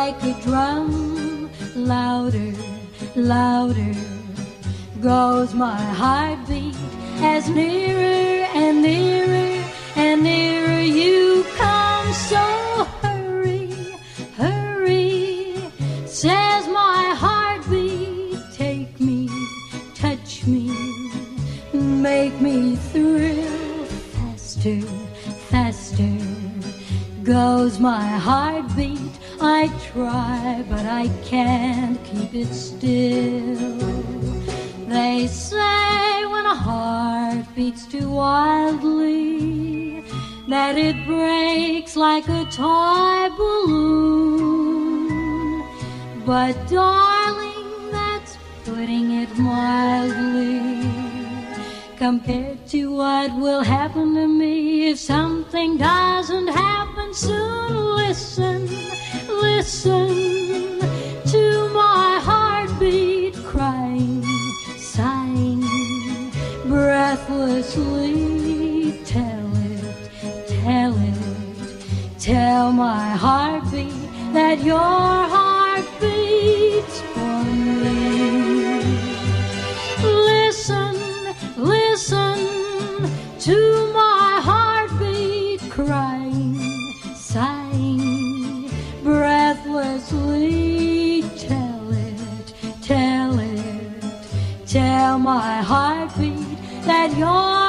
like a drum. Louder, louder goes my heartbeat, as nearer and nearer and nearer you come. So hurry, hurry, says my heartbeat. Take me, touch me, make me thrill. Faster, faster goes my heartbeat. I try, but I can't keep it still. They say when a heart beats too wildly that it breaks like a toy balloon. But darling, that's putting it mildly compared to what will happen to me if something doesn't happen soon. Listen, listen to my heartbeat crying, sighing, breathlessly. Tell it, tell it, tell my heartbeat that your heart beats for me. Listen, listen to my heartbeat crying, sighing, breathlessly. Tell it, tell it, tell my heartbeat that you're